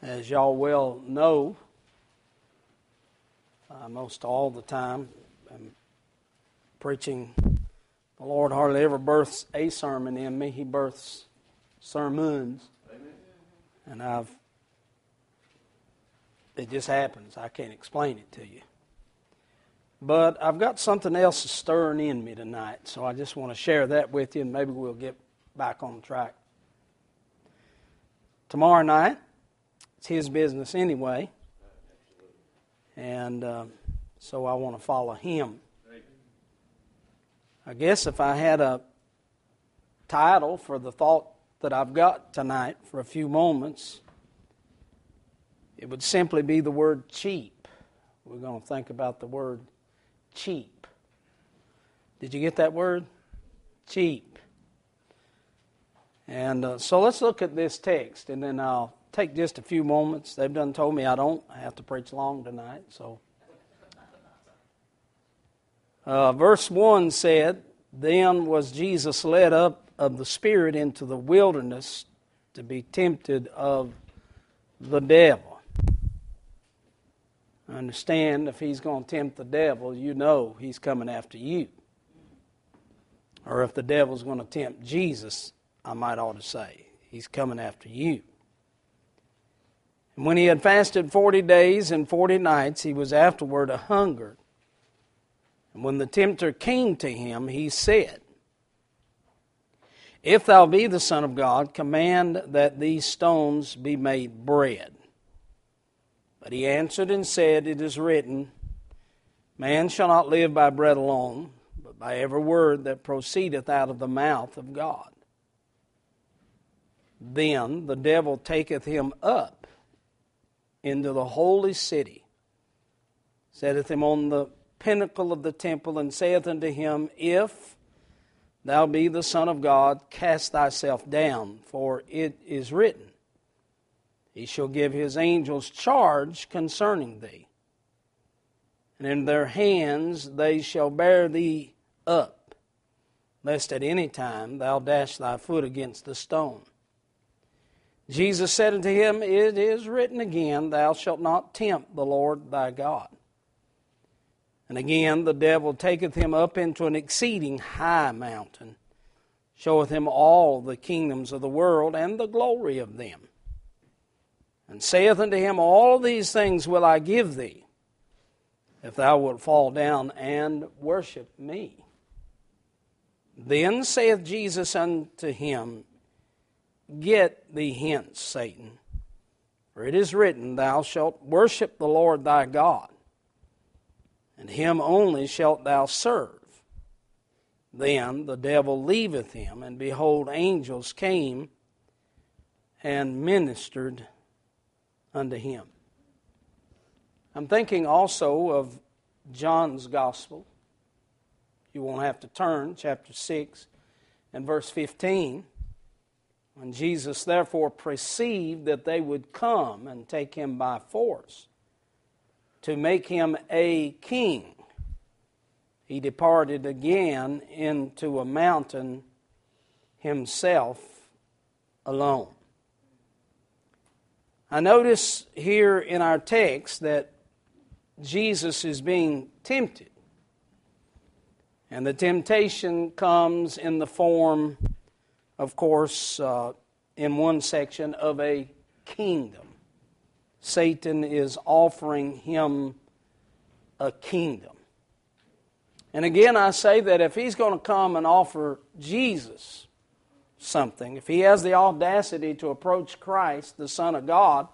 As y'all well know, most all the time, I'm preaching. The Lord hardly ever births a sermon in me. He births sermons. Amen. And it just happens. I can't explain it to you. But I've got something else stirring in me tonight, so I just want to share that with you, and maybe we'll get back on track. Tomorrow night, it's His business anyway, and so I want to follow Him. I guess if I had a title for the thought that I've got tonight for a few moments, it would simply be the word cheap. We're going to think about the word cheap. Did you get that word? Cheap. And so let's look at this text, and then I'll take just a few moments. They've done told me I have to preach long tonight. So, verse 1 said, "Then was Jesus led up of the Spirit into the wilderness to be tempted of the devil." Understand, if He's going to tempt the devil, you know He's coming after you. Or if the devil's going to tempt Jesus, I might ought to say, He's coming after you. And when He had fasted 40 days and 40 nights, He was afterward a-hungered. And when the tempter came to Him, He said, "If thou be the Son of God, command that these stones be made bread." But He answered and said, "It is written, Man shall not live by bread alone, but by every word that proceedeth out of the mouth of God." Then the devil taketh Him up into the holy city, setteth Him on the pinnacle of the temple, and saith unto Him, "If thou be the Son of God, cast thyself down, for it is written, He shall give His angels charge concerning thee, and in their hands they shall bear thee up, lest at any time thou dash thy foot against the stone." Jesus said unto him, "It is written again, Thou shalt not tempt the Lord thy God." And again the devil taketh him up into an exceeding high mountain, showeth him all the kingdoms of the world and the glory of them, and saith unto him, "All these things will I give thee, if thou wilt fall down and worship me." Then saith Jesus unto him, "Get thee hence, Satan, for it is written, Thou shalt worship the Lord thy God, and Him only shalt thou serve." Then the devil leaveth him, and behold, angels came and ministered unto him. I'm thinking also of John's Gospel. You won't have to turn, chapter 6 and verse 15. When Jesus therefore perceived that they would come and take Him by force to make Him a king, He departed again into a mountain Himself alone. I notice here in our text that Jesus is being tempted. And the temptation comes in the form, of course, in one section of a kingdom. Satan is offering him a kingdom. And again, I say that if he's going to come and offer Jesus something, if he has the audacity to approach Christ, the Son of God,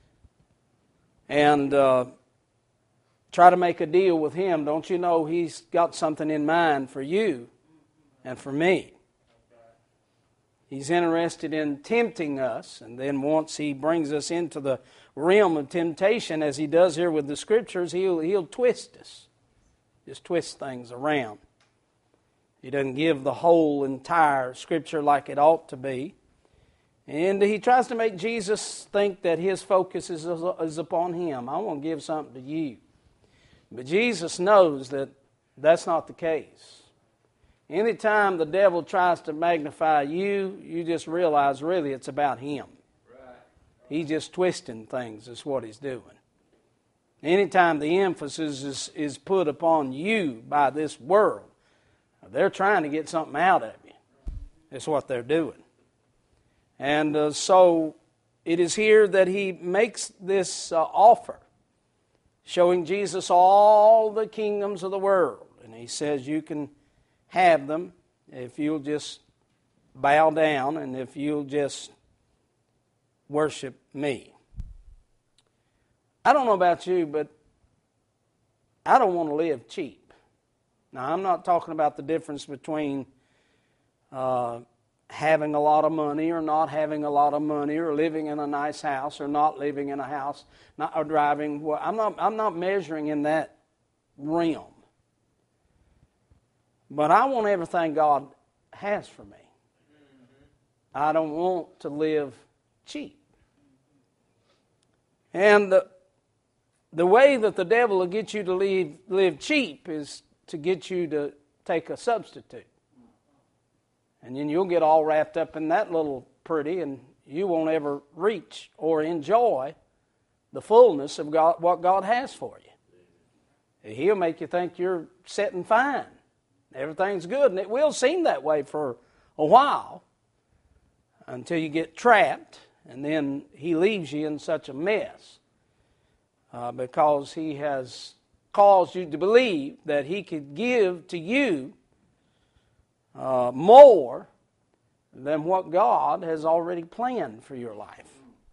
and try to make a deal with Him, don't you know He's got something in mind for you and for me? He's interested in tempting us, and then once He brings us into the realm of temptation, as He does here with the Scriptures, He'll twist us. Just twist things around. He doesn't give the whole entire Scripture like it ought to be. And He tries to make Jesus think that His focus is upon Him. I want to give something to you. But Jesus knows that that's not the case. Anytime the devil tries to magnify you, you just realize really it's about him. He's just twisting things is what he's doing. Anytime the emphasis is put upon you by this world, they're trying to get something out of you. That's what they're doing. And so it is here that he makes this offer, showing Jesus all the kingdoms of the world. And he says you can have them if you'll just bow down and if you'll just worship me. I don't know about you, but I don't want to live cheap. Now, I'm not talking about the difference between having a lot of money or not having a lot of money, or living in a nice house or not living in a house, or driving. I'm not measuring in that realm. But I want everything God has for me. I don't want to live cheap. And the way that the devil will get you to live cheap is to get you to take a substitute. And then you'll get all wrapped up in that little pretty, and you won't ever reach or enjoy the fullness of God, what God has for you. He'll make you think you're sitting fine. Everything's good, and it will seem that way for a while until you get trapped, and then he leaves you in such a mess because he has caused you to believe that he could give to you more than what God has already planned for your life.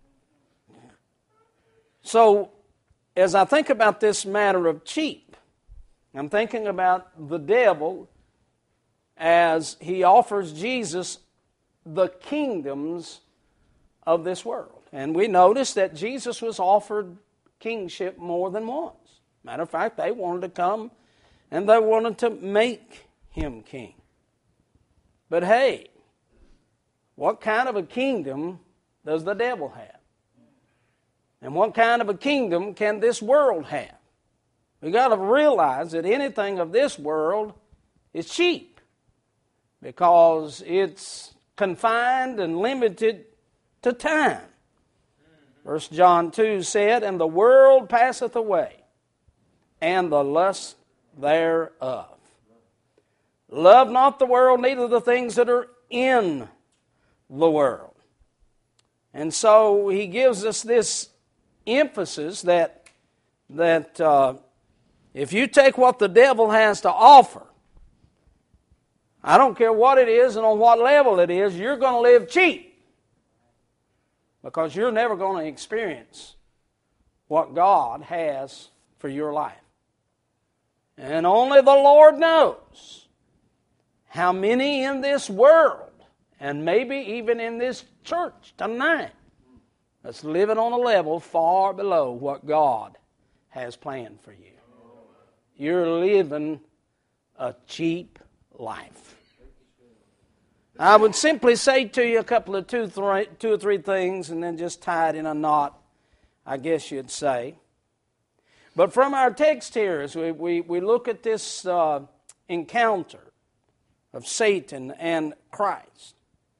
So, as I think about this matter of cheap, I'm thinking about the devil as he offers Jesus the kingdoms of this world. And we notice that Jesus was offered kingship more than once. Matter of fact, they wanted to come and they wanted to make him king. But hey, what kind of a kingdom does the devil have? And what kind of a kingdom can this world have? We've got to realize that anything of this world is cheap because it's confined and limited to time. 1 John 2 said, "And the world passeth away, and the lust thereof. Love not the world, neither the things that are in the world." And so he gives us this emphasis that if you take what the devil has to offer, I don't care what it is and on what level it is, you're going to live cheap. Because you're never going to experience what God has for your life. And only the Lord knows how many in this world, and maybe even in this church tonight, that's living on a level far below what God has planned for you. You're living a cheap life. I would simply say to you a couple of two or three things and then just tie it in a knot, I guess you'd say. But from our text here, as we look at this encounter of Satan and Christ,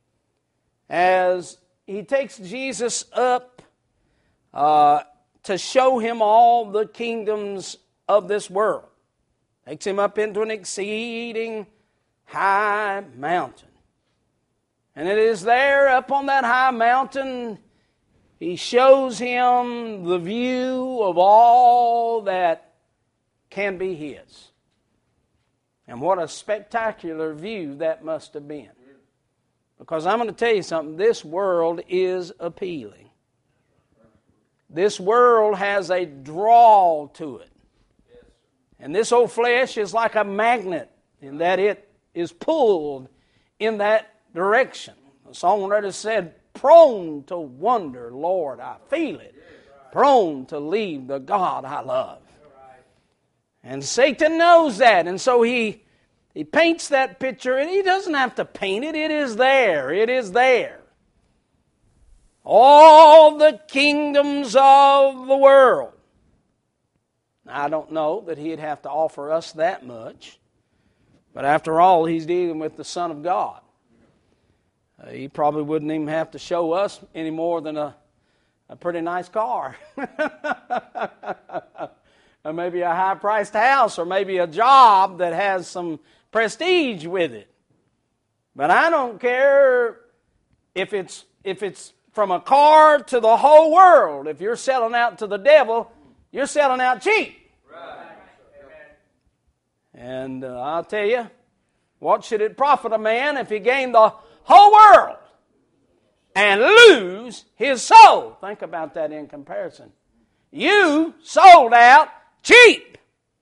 as he takes Jesus up to show him all the kingdoms of this world, takes him up into an exceeding high mountain. And it is there up on that high mountain, he shows him the view of all that can be his. And what a spectacular view that must have been. Because I'm going to tell you something, this world is appealing. This world has a draw to it. And this old flesh is like a magnet in that it is pulled in that direction. The songwriter said, "Prone to wander, Lord, I feel it. Prone to leave the God I love." And Satan knows that. And so he paints that picture, and he doesn't have to paint it. It is there. It is there. All the kingdoms of the world. Now, I don't know that he'd have to offer us that much. But after all, he's dealing with the Son of God. He probably wouldn't even have to show us any more than a a pretty nice car. Or maybe a high-priced house, or maybe a job that has some prestige with it. But I don't care if it's from a car to the whole world. If you're selling out to the devil, you're selling out cheap. Right. And I'll tell you, what should it profit a man if he gained the whole world and lose his soul? Think about that in comparison. You sold out cheap.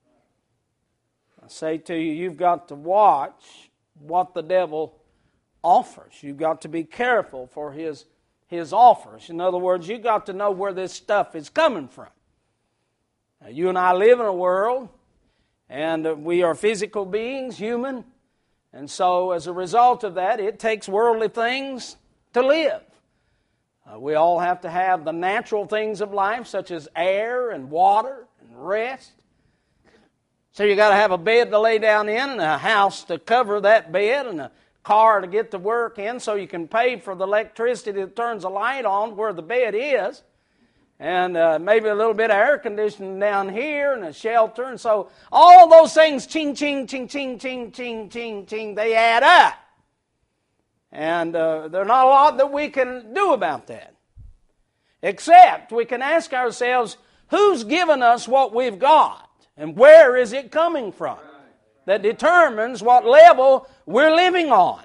I say to you, you've got to watch what the devil offers. You've got to be careful for his offers. In other words, you've got to know where this stuff is coming from. Now, you and I live in a world, and we are physical beings, human, and so as a result of that, it takes worldly things to live. We all have to have the natural things of life, such as air and water and rest. So you got to have a bed to lay down in, and a house to cover that bed, and a car to get to work in, so you can pay for the electricity that turns the light on where the bed is, and maybe a little bit of air conditioning down here, and a shelter, and so all those things, ching, ching, ching, ching, ching, ching, ching, ching, they add up. And there's not a lot that we can do about that. Except we can ask ourselves, who's given us what we've got? And where is it coming from? That determines what level we're living on.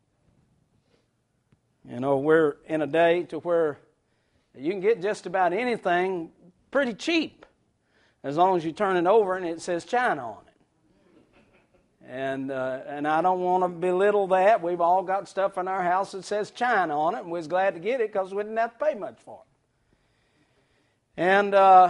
You know, we're in a day to where you can get just about anything pretty cheap, as long as you turn it over and it says China on it. And I don't want to belittle that. We've all got stuff in our house that says China on it, and we was glad to get it because we didn't have to pay much for it. And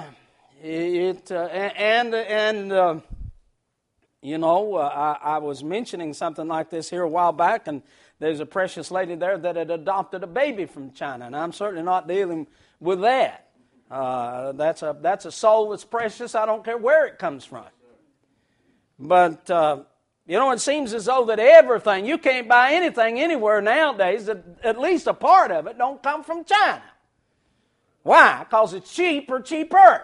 I was mentioning something like this here a while back, and there's a precious lady there that had adopted a baby from China, and I'm certainly not dealing with that. That's a soul that's precious. I don't care where it comes from. But it seems as though that everything, you can't buy anything anywhere nowadays that at least a part of it don't come from China. Why? Because it's cheap or cheaper.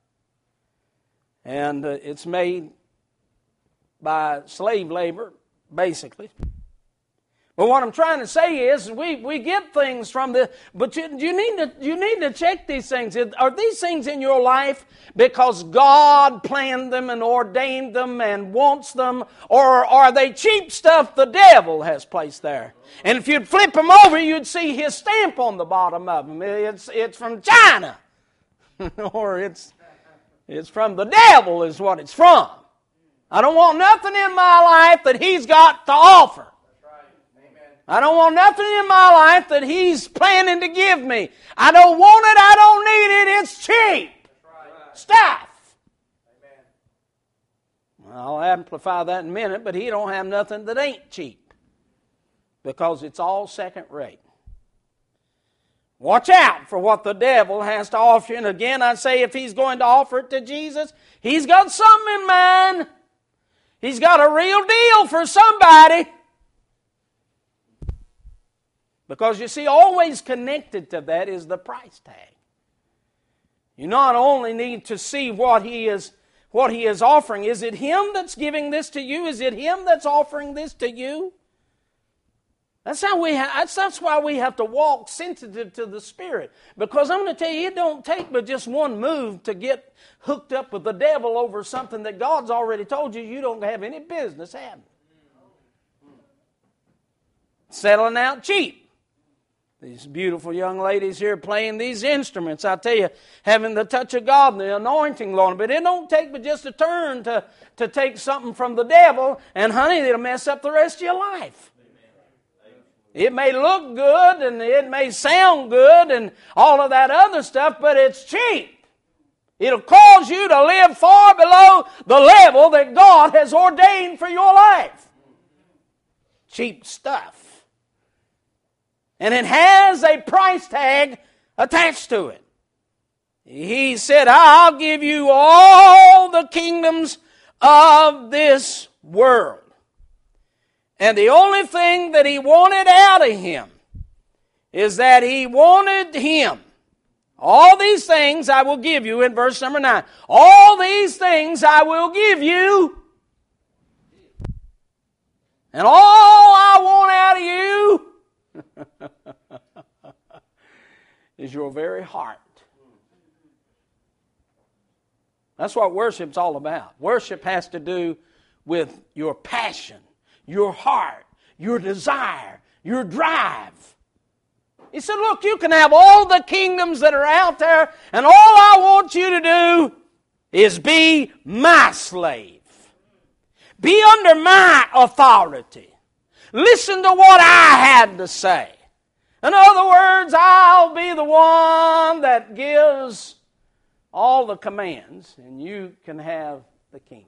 And it's made by slave labor, basically. But what I'm trying to say is we get things from the, but you need to check these things. Are these things in your life because God planned them and ordained them and wants them, or are they cheap stuff the devil has placed there? And if you'd flip them over, you'd see his stamp on the bottom of them. It's from China, or it's from the devil is what it's from. I don't want nothing in my life that he's got to offer. I don't want nothing in my life that he's planning to give me. I don't want it. I don't need it. It's cheap stuff. Well, I'll amplify that in a minute, but he don't have nothing that ain't cheap, because it's all second rate. Watch out for what the devil has to offer you. And again, I say, if he's going to offer it to Jesus, he's got something in mind. He's got a real deal for somebody. Because you see, always connected to that is the price tag. You not only need to see what he is offering. Is it him that's giving this to you? Is it him that's offering this to you? That's why we have to walk sensitive to the Spirit. Because I'm going to tell you, it don't take but just one move to get hooked up with the devil over something that God's already told you don't have any business having. Settling out cheap. These beautiful young ladies here playing these instruments, I tell you, having the touch of God and the anointing on them. But it don't take but just a turn to take something from the devil, and honey, it'll mess up the rest of your life. It may look good and it may sound good and all of that other stuff, but it's cheap. It'll cause you to live far below the level that God has ordained for your life. Cheap stuff. And it has a price tag attached to it. He said, I'll give you all the kingdoms of this world. And the only thing that he wanted out of him is that he wanted him All these things I will give you in verse number 9. All these things I will give you. And all I want out of you is your very heart. That's what worship's all about. Worship has to do with your passion, your heart, your desire, your drive. He said, look, you can have all the kingdoms that are out there, and all I want you to do is be my slave. Be under my authority. Listen to what I had to say. In other words, I'll be the one that gives all the commands, and you can have the kingdoms.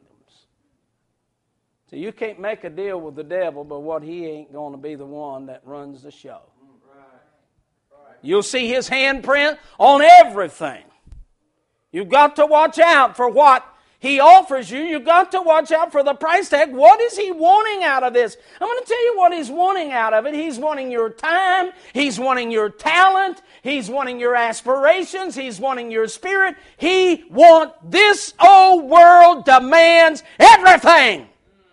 So you can't make a deal with the devil, but what he ain't going to be the one that runs the show. You'll see his handprint on everything. You've got to watch out for what he offers you. You've got to watch out for the price tag. What is he wanting out of this? I'm going to tell you what he's wanting out of it. He's wanting your time. He's wanting your talent. He's wanting your aspirations. He's wanting your spirit. He wants this old world demands everything.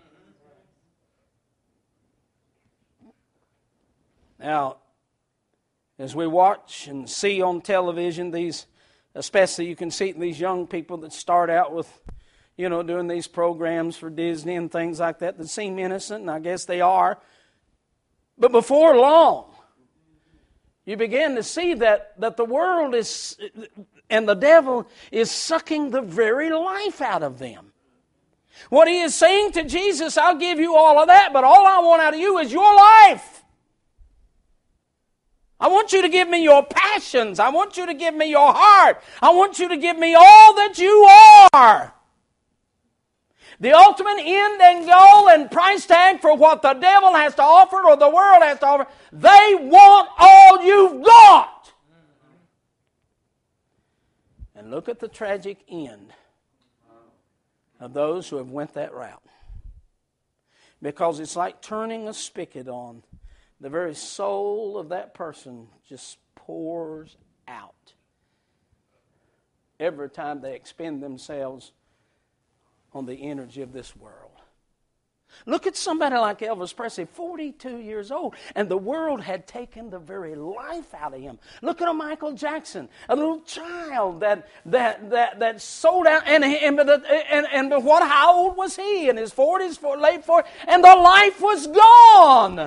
Now, as we watch and see on television, these, especially you can see these young people that start out with, doing these programs for Disney and things like that seem innocent, and I guess they are. But before long, you begin to see that the world is, and the devil is sucking the very life out of them. What he is saying to Jesus, I'll give you all of that, but all I want out of you is your life. I want you to give me your passions. I want you to give me your heart. I want you to give me all that you are. The ultimate end and goal and price tag for what the devil has to offer or the world has to offer, they want all you've got. And look at the tragic end of those who have went that route. Because it's like turning a spigot on. The very soul of that person just pours out every time they expend themselves on the energy of this world. Look at somebody like Elvis Presley, 42 years old, and the world had taken the very life out of him. Look at a Michael Jackson, a little child that sold out, and what? How old was he? In his 40s, late 40s, and the life was gone.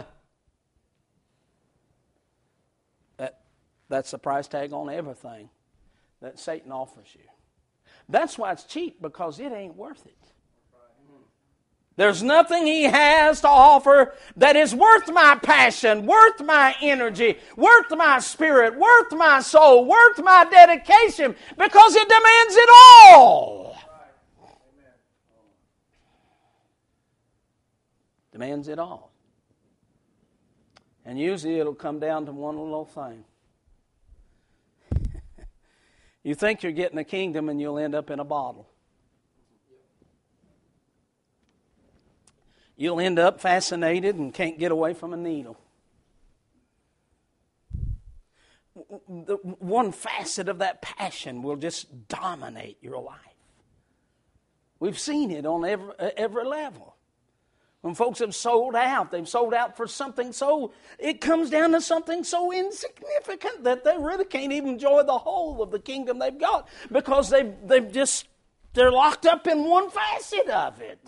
That's the price tag on everything that Satan offers you. That's why it's cheap, because it ain't worth it. There's nothing he has to offer that is worth my passion, worth my energy, worth my spirit, worth my soul, worth my dedication, because it demands it all. Demands it all. And usually it'll come down to one little thing. You think you're getting a kingdom and you'll end up in a bottle. You'll end up fascinated and can't get away from a needle. One facet of that passion will just dominate your life. We've seen it on every level. When folks have sold out, they've sold out for something so, it comes down to something so insignificant that they really can't even enjoy the whole of the kingdom they've got, because they're locked up in one facet of it.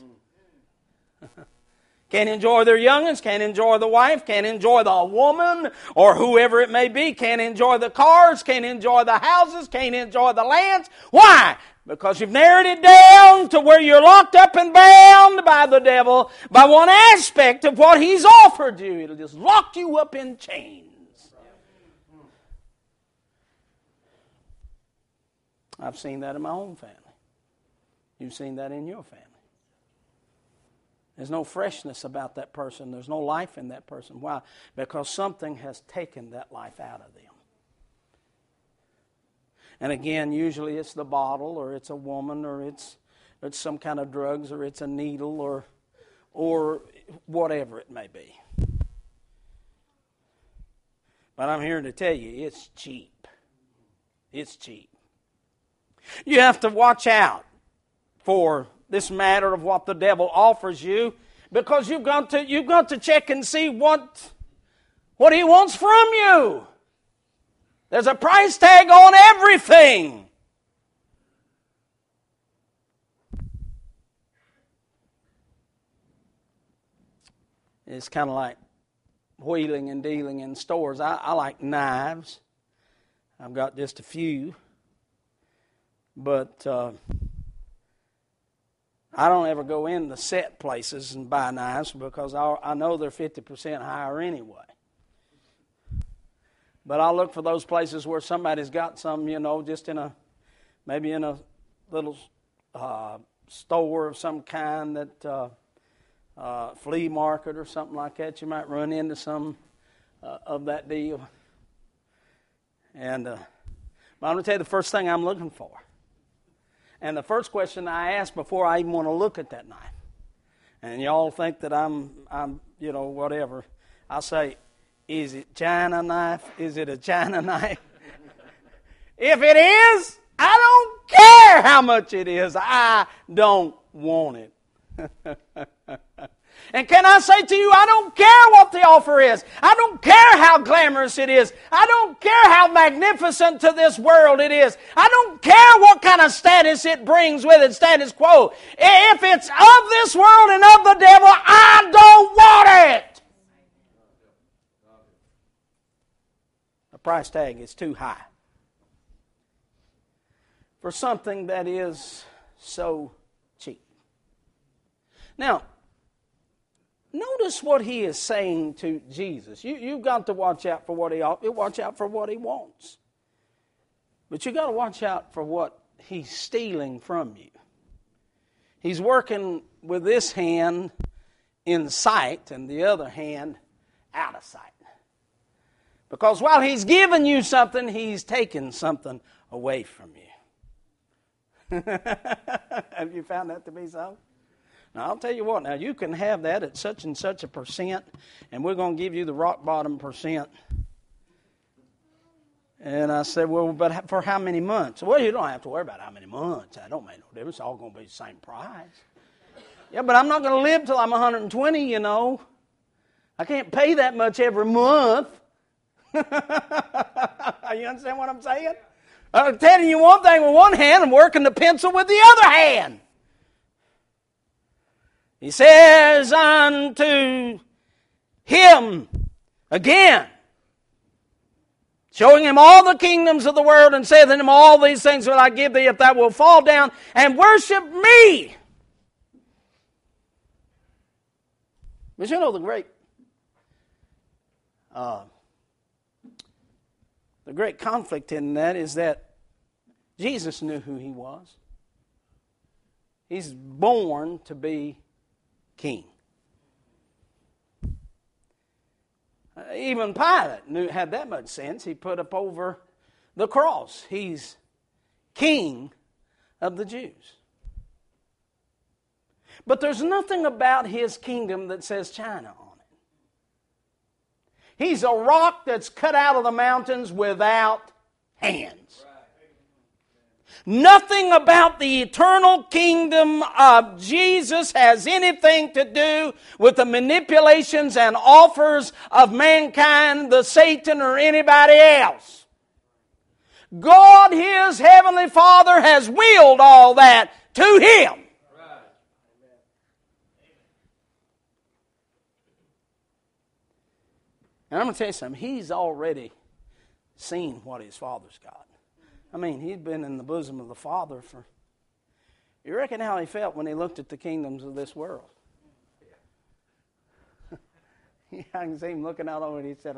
Can't enjoy their young'uns, can't enjoy the wife, can't enjoy the woman or whoever it may be, can't enjoy the cars, can't enjoy the houses, can't enjoy the lands. Why? Because you've narrowed it down to where you're locked up and bound by the devil by one aspect of what he's offered you. It'll just lock you up in chains. I've seen that in my own family. You've seen that in your family. There's no freshness about that person. There's no life in that person. Why? Because something has taken that life out of them. And again, usually it's the bottle, or it's a woman, or it's some kind of drugs, or it's a needle, or whatever it may be. But I'm here to tell you, it's cheap. It's cheap. You have to watch out for this matter of what the devil offers you, because you've got to check and see what he wants from you. There's a price tag on everything. It's kind of like wheeling and dealing in stores. I like knives. I've got just a few. But I don't ever go in the set places and buy knives because I know they're 50% higher anyway. But I'll look for those places where somebody's got some, just maybe in a little store of some kind, that flea market or something like that. You might run into some of that deal. And I'm going to tell you the first thing I'm looking for. And the first question I ask before I even want to look at that knife. And y'all think that I'm whatever. I say, is it China knife? Is it a China knife? If it is, I don't care how much it is. I don't want it. And can I say to you, I don't care what the offer is. I don't care how glamorous it is. I don't care how magnificent to this world it is. I don't care what kind of status it brings with it, status quo. If it's of this world and of the devil, I don't want it. The price tag is too high for something that is so cheap. Now, notice what he is saying to Jesus. You've got to watch out for what he wants. But you've got to watch out for what he's stealing from you. He's working with this hand in sight and the other hand out of sight. Because while he's giving you something, he's taking something away from you. Have you found that to be so? Now, I'll tell you what, now you can have that at such and such a percent, and we're going to give you the rock bottom percent. And I said, well, but for how many months? Well, you don't have to worry about how many months. That don't make no difference. It's all going to be the same price. Yeah, but I'm not going to live till I'm 120, I can't pay that much every month. You understand what I'm saying? I'm telling you one thing with one hand and working the pencil with the other hand. He says unto him again, showing him all the kingdoms of the world, and saith unto him, all these things will I give thee if thou wilt fall down and worship me. But you know the great conflict in that is that Jesus knew who he was. He's born to be king. Even Pilate had that much sense. He put up over the cross, he's king of the Jews. But there's nothing about his kingdom that says China on it. He's a rock that's cut out of the mountains without hands. Nothing about the eternal kingdom of Jesus has anything to do with the manipulations and offers of mankind, the Satan, or anybody else. God, His Heavenly Father, has willed all that to Him. And I'm going to tell you something. He's already seen what His Father's got. I mean, He'd been in the bosom of the Father for... You reckon how He felt when He looked at the kingdoms of this world? I can see Him looking out over it. He said,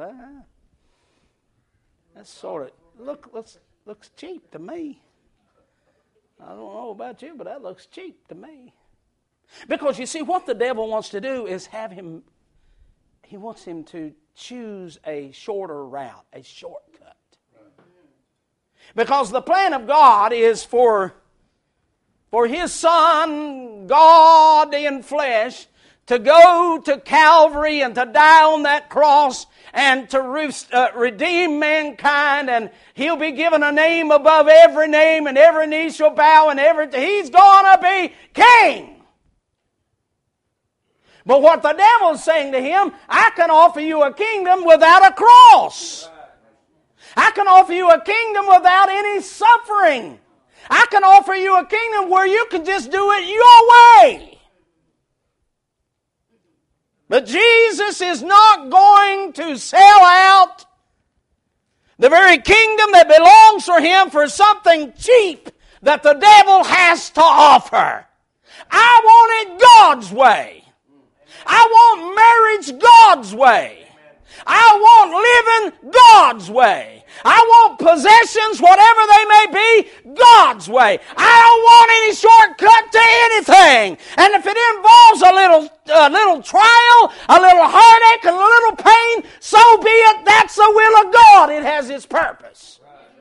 that's sort of... looks cheap to me. I don't know about you, but that looks cheap to me. Because you see, what the devil wants to do is have him... He wants him to choose a shorter route, a shortcut. Because the plan of God is for His Son, God in flesh, to go to Calvary and to die on that cross and to redeem mankind, and He'll be given a name above every name, and every knee shall bow, and He's going to be king. But what the devil's saying to him, I can offer you a kingdom without a cross. I can offer you a kingdom without any suffering. I can offer you a kingdom where you can just do it your way. But Jesus is not going to sell out the very kingdom that belongs for Him for something cheap that the devil has to offer. I want it God's way. I want marriage God's way. I want living God's way. I want possessions, whatever they may be, God's way. I don't want any shortcut to anything. And if it involves a little trial, a little heartache, and a little pain, so be it. That's the will of God. It has its purpose.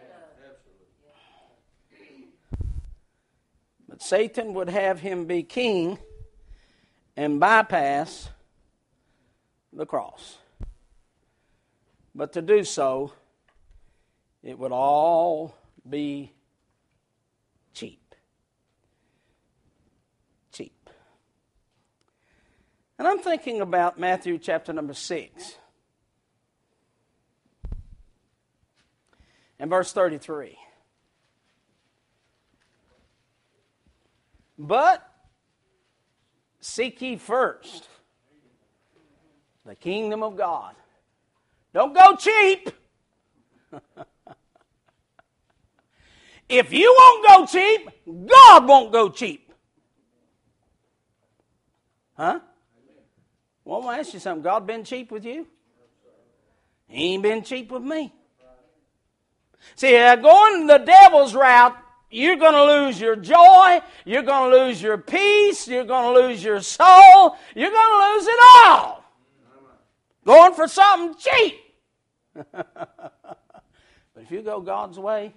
But Satan would have him be king and bypass the cross. But to do so, it would all be cheap. Cheap. And I'm thinking about Matthew chapter number 6 and verse 33. But seek ye first the kingdom of God. Don't go cheap. If you won't go cheap, God won't go cheap. Huh? Well, I'm going to ask you something. God been cheap with you? He ain't been cheap with me. See, going the devil's route, you're going to lose your joy, you're going to lose your peace, you're going to lose your soul, you're going to lose it all. Going for something cheap. But if you go God's way,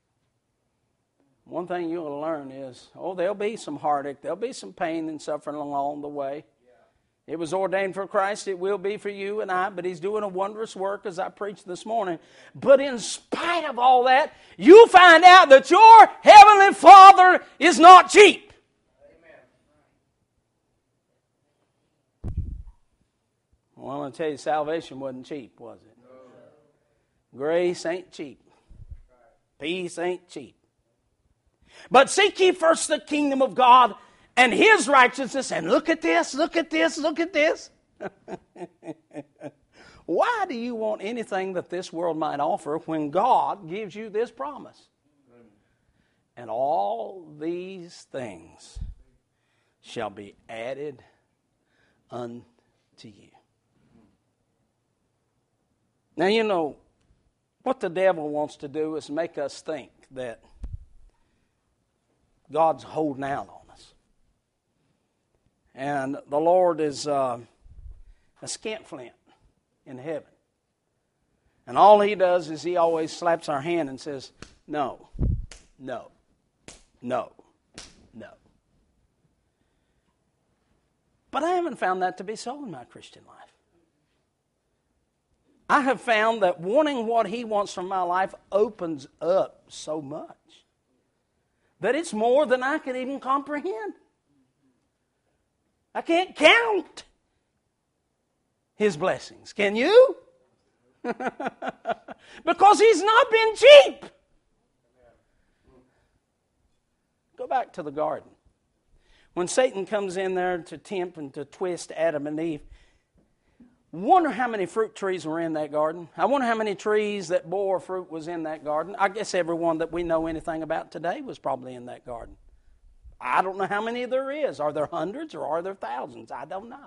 one thing you'll learn is, there'll be some heartache, there'll be some pain and suffering along the way. It was ordained for Christ, it will be for you and I, but He's doing a wondrous work as I preached this morning. But in spite of all that, you'll find out that your Heavenly Father is not cheap. Well, I'm going to tell you, salvation wasn't cheap, was it? No. Grace ain't cheap. Peace ain't cheap. But seek ye first the kingdom of God and His righteousness, and look at this, look at this, look at this. Why do you want anything that this world might offer when God gives you this promise? And all these things shall be added unto you. Now, you know, what the devil wants to do is make us think that God's holding out on us. And the Lord is a skinflint in heaven. And all He does is He always slaps our hand and says, no, no, no, no. But I haven't found that to be so in my Christian life. I have found that wanting what He wants from my life opens up so much that it's more than I can even comprehend. I can't count His blessings. Can you? Because He's not been cheap. Go back to the garden. When Satan comes in there to tempt and to twist Adam and Eve, wonder how many fruit trees were in that garden. I wonder how many trees that bore fruit was in that garden. I guess every one that we know anything about today was probably in that garden. I don't know how many there is. Are there hundreds or are there thousands? I don't know.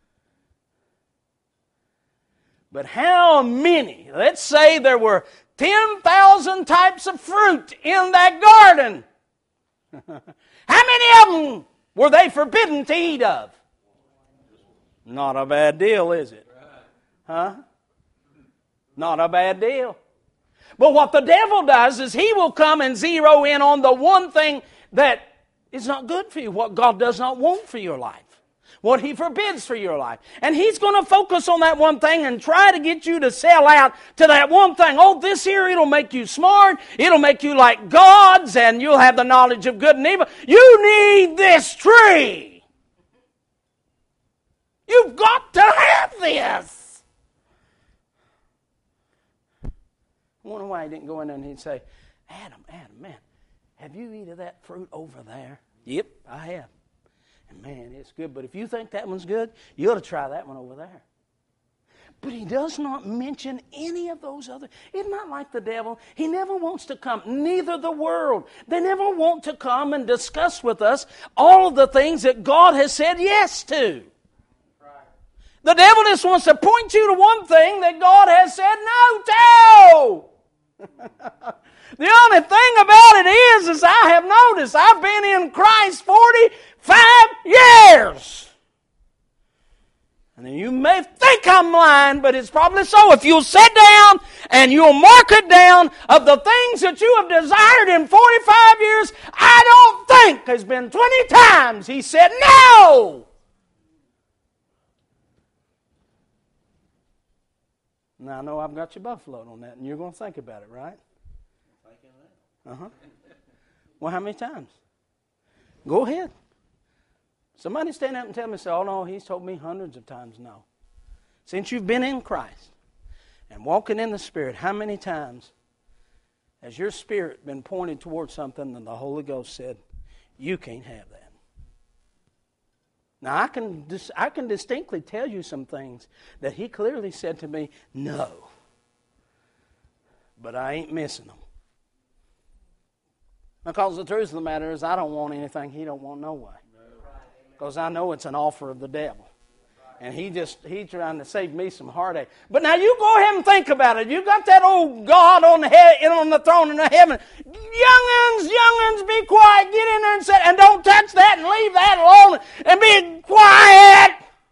But how many? Let's say there were 10,000 types of fruit in that garden. How many of them were they forbidden to eat of? Not a bad deal, is it? Huh? Not a bad deal. But what the devil does is he will come and zero in on the one thing that is not good for you, what God does not want for your life. what He forbids for your life. And he's going to focus on that one thing and try to get you to sell out to that one thing. Oh, this here, it'll make you smart. It'll make you like gods, and you'll have the knowledge of good and evil. You need this tree. You've got to have this. I wonder why he didn't go in there and he'd say, Adam, man, have you eaten that fruit over there? Yep, I have. And man, it's good. But if you think that one's good, you ought to try that one over there. But he does not mention any of those other. It's not like the devil. He never wants to come. Neither the world. They never want to come and discuss with us all of the things that God has said yes to. The devil just wants to point you to one thing that God has said no to. The only thing about it is I have noticed, I've been in Christ 45 years. And you may think I'm lying, but it's probably so. If you'll sit down and you'll mark it down of the things that you have desired in 45 years, I don't think there's been 20 times He said no. Now, I know I've got you buffaloed on that, and you're going to think about it, right? Uh-huh. Well, how many times? Go ahead. Somebody stand up and tell me, say, oh, no, He's told me hundreds of times no. Since you've been in Christ and walking in the Spirit, how many times has your spirit been pointed towards something and the Holy Ghost said, you can't have that? Now, I can distinctly tell you some things that He clearly said to me, no. But I ain't missing them. Because the truth of the matter is I don't want anything He don't want no way. Because I know it's an offer of the devil. And he's trying to save me some heartache. But now you go ahead and think about it. You got that old God on the throne in the heaven. Young'uns, be quiet. Get in there and sit. And don't touch that and leave that alone. And be quiet.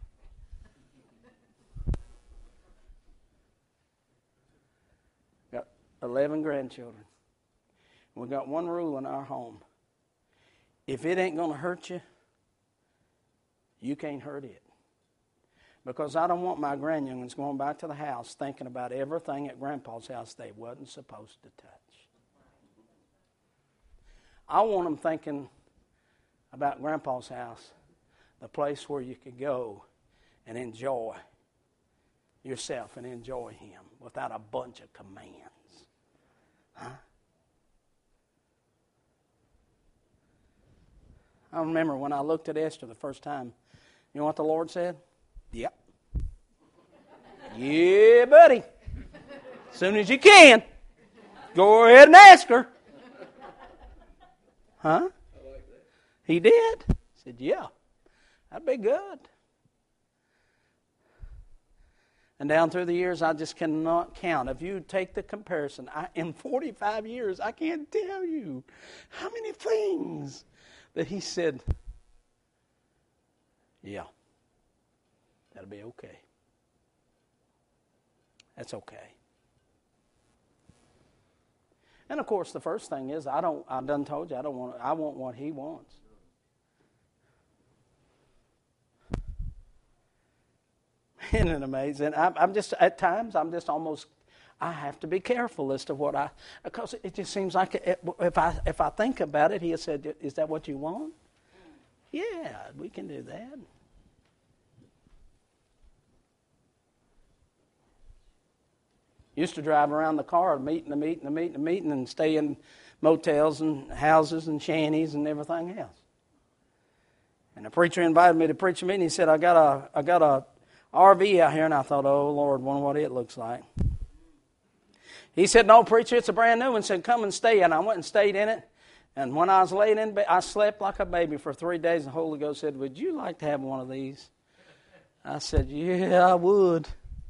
Got 11 grandchildren. We got one rule in our home. If it ain't going to hurt you, you can't hurt it. Because I don't want my grandyoungins going back to the house thinking about everything at Grandpa's house they wasn't supposed to touch. I want them thinking about Grandpa's house, the place where you could go and enjoy yourself and enjoy Him without a bunch of commands. Huh? I remember when I looked at Esther the first time, you know what the Lord said? Yep. Yeah, buddy. As soon as you can, go ahead and ask her. Huh? He did. He said, yeah, that'd be good. And down through the years, I just cannot count. If you take the comparison, in 45 years, I can't tell you how many things that He said, yeah, that'll be okay. That's okay. And of course, the first thing is, I done told you, I want what He wants. Isn't it amazing? I'm just, at times, I have to be careful as to because it just seems like if I think about it, He has said, is that what you want? Yeah, we can do that. Used to drive around the car, meeting and stay in motels and houses and shanties and everything else. And the preacher invited me to preach a meeting. He said, I got a RV out here, and I thought, oh Lord, wonder what it looks like. He said, no, preacher, it's a brand new one. He said, come and stay. And I went and stayed in it. And when I was laying in bed, I slept like a baby for 3 days. The Holy Ghost said, would you like to have one of these? I said, yeah, I would.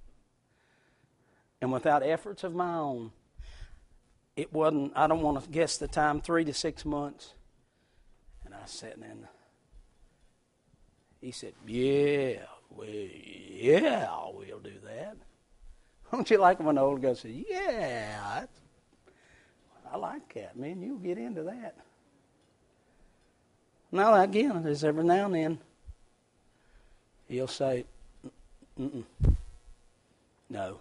And without efforts of my own, it wasn't, I don't want to guess the time, 3 to 6 months. And I was sitting in. He said, yeah, we'll do that. Don't you like when the Holy Ghost says, yeah, I like that, man. You'll get into that. Now, again, there's every now and then He'll say, mm-mm, no.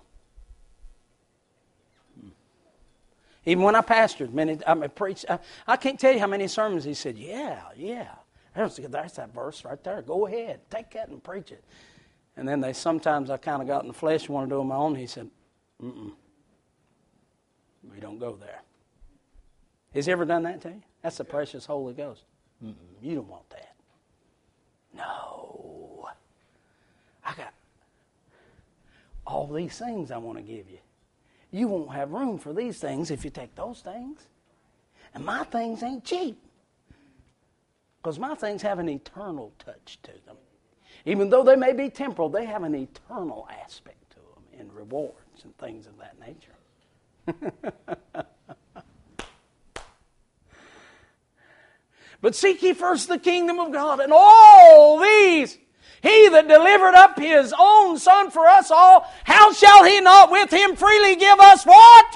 Even when I pastored, I preached, I can't tell you how many sermons he said, yeah. There's that verse right there. Go ahead. Take that and preach it. And then sometimes I kind of got in the flesh and wanted to do it on my own. He said, mm-mm. We don't go there. Has he ever done that to you? That's the precious Holy Ghost. Mm-mm. You don't want that. No. I got all these things I want to give you. You won't have room for these things if you take those things. And my things ain't cheap. Because my things have an eternal touch to them. Even though they may be temporal, they have an eternal aspect to them in rewards and things of that nature. But seek ye first the kingdom of God, and all these, he that delivered up his own Son for us all, how shall he not with him freely give us what?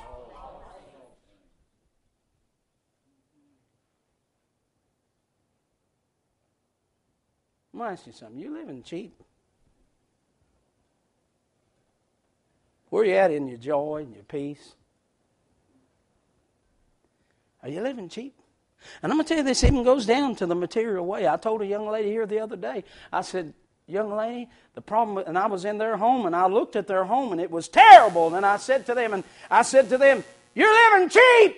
I'm going to ask you something. You living cheap? Where you at in your joy and your peace? Are you living cheap? And I'm going to tell you, this even goes down to the material way. I told a young lady here the other day, I said, young lady, the problem, and I was in their home, and I looked at their home, and it was terrible. And I said to them, you're living cheap.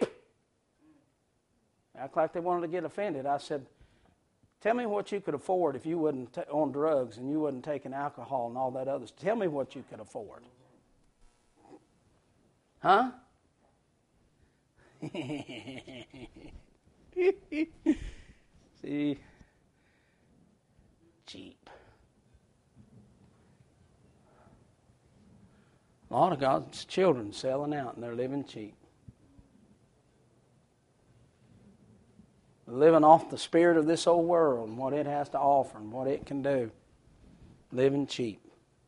Act like they wanted to get offended. I said, tell me what you could afford if you wasn't on drugs and you wasn't taking alcohol and all that other stuff. Tell me what you could afford. Huh? See? Cheap. A lot of God's children selling out and they're living cheap. Living off the spirit of this old world and what it has to offer and what it can do. Living cheap.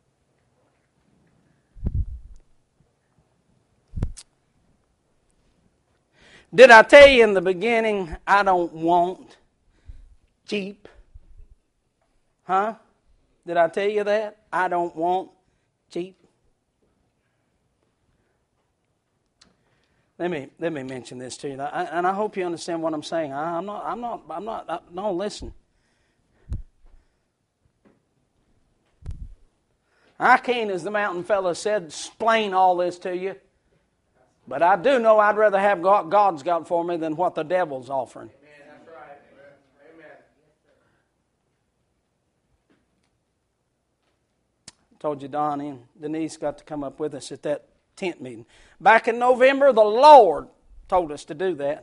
Did I tell you in the beginning, I don't want cheap? Huh? Did I tell you that? I don't want cheap. Let me mention this to you, and I hope you understand what I'm saying. No, listen. I can't, as the mountain fella said, explain all this to you. But I do know I'd rather have what God's got for me than what the devil's offering. Amen. That's right. Amen. I told you Donnie and Denise got to come up with us at that tent meeting. Back in November, the Lord told us to do that.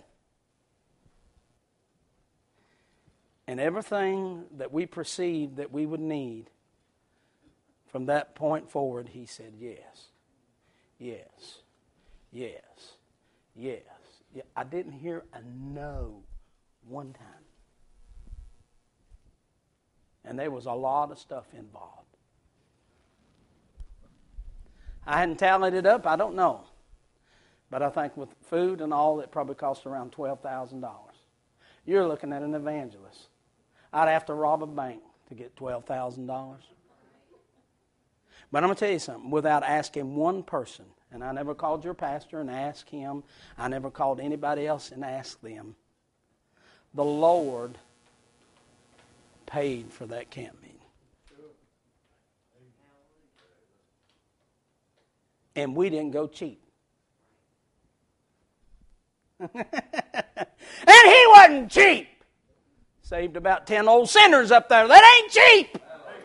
And everything that we perceived that we would need, from that point forward, He said yes. Yes. Yes. Yes. Yeah, I didn't hear a no one time. And there was a lot of stuff involved. I hadn't tallied it up, I don't know. But I think with food and all, it probably cost around $12,000. You're looking at an evangelist. I'd have to rob a bank to get $12,000. But I'm going to tell you something, without asking one person, and I never called your pastor and asked him, I never called anybody else and asked them, the Lord paid for that camp meeting. And we didn't go cheap. And he wasn't cheap. Saved about 10 old sinners up there. That ain't cheap.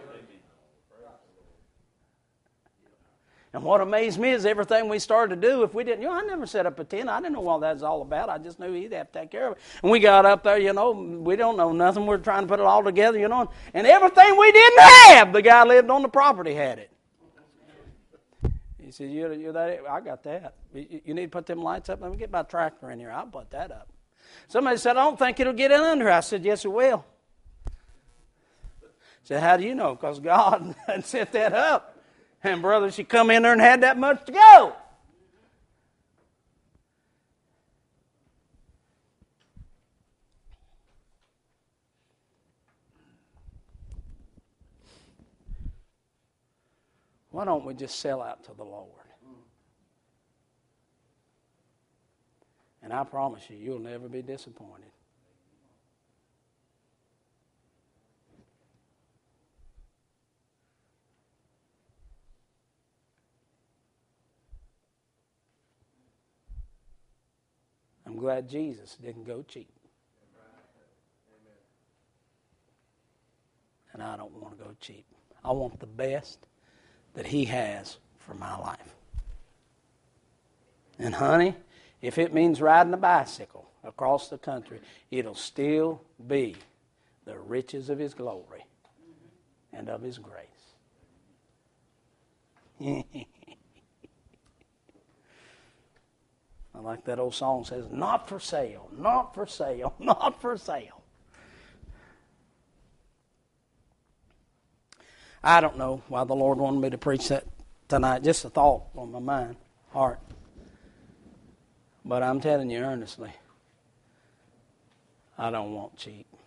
And what amazed me is everything we started to do, if we didn't, I never set up a tent. I didn't know what that was all about. I just knew he'd have to take care of it. And we got up there, we don't know nothing. We're trying to put it all together, And everything we didn't have, the guy lived on the property had it. He said, you're that? I got that. You need to put them lights up? Let me get my tractor in here. I'll put that up. Somebody said, I don't think it'll get in under. I said, yes, it will. I said, how do you know? Because God had set that up. And brother, she come in there and had that much to go. Why don't we just sell out to the Lord? And I promise you, you'll never be disappointed. I'm glad Jesus didn't go cheap. And I don't want to go cheap. I want the best that He has for my life. And honey, if it means riding a bicycle across the country, it'll still be the riches of His glory and of His grace. I like that old song says, not for sale, not for sale, not for sale. I don't know why the Lord wanted me to preach that tonight. Just a thought on my mind, heart. But I'm telling you earnestly, I don't want cheap.